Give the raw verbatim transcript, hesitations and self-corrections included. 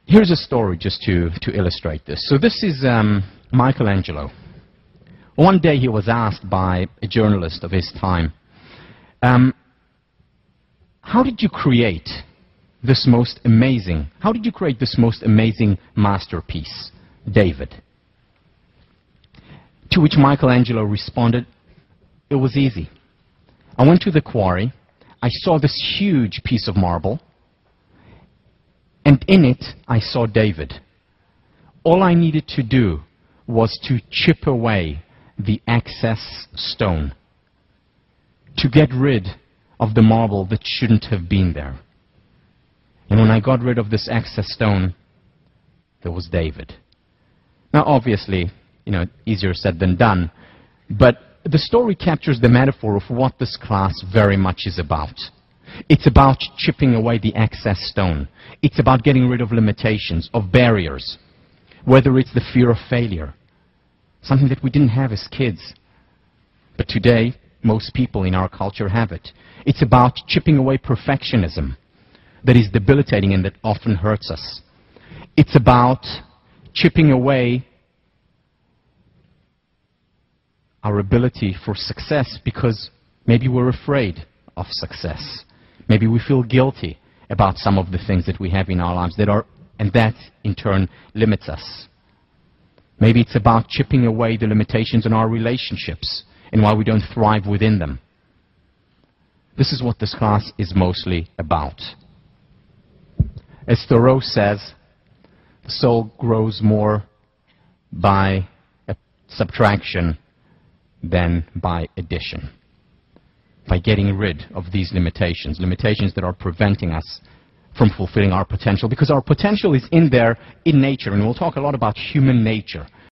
Here's a story just to, to illustrate this. So this is um, Michelangelo. One day he was asked by a journalist of his time, um, how did you create this most amazing, how did you create this most amazing masterpiece, David? To which Michelangelo responded, it was easy. I went to the quarry, I saw this huge piece of marble, and in it I saw David. All I needed to do was to chip away the excess stone, to get rid of the marble that shouldn't have been there. And when I got rid of this excess stone, there was David. Now obviously, you know, easier said than done, but the story captures the metaphor of what this class very much is about. It's about chipping away the excess stone. It's about getting rid of limitations, of barriers, whether it's the fear of failure, something that we didn't have as kids, but today most people in our culture have it. It's about chipping away perfectionism that is debilitating and that often hurts us. It's about chipping away our ability for success because maybe we're afraid of success. Maybe we feel guilty about some of the things that we have in our lives that are, and that in turn limits us. Maybe it's about chipping away the limitations in our relationships and why we don't thrive within them. This is what this class is mostly about. As Thoreau says, the soul grows more by subtraction than by addition. By getting rid of these limitations, limitations that are preventing us from fulfilling our potential, because our potential is in there in nature, and we'll talk a lot about human nature.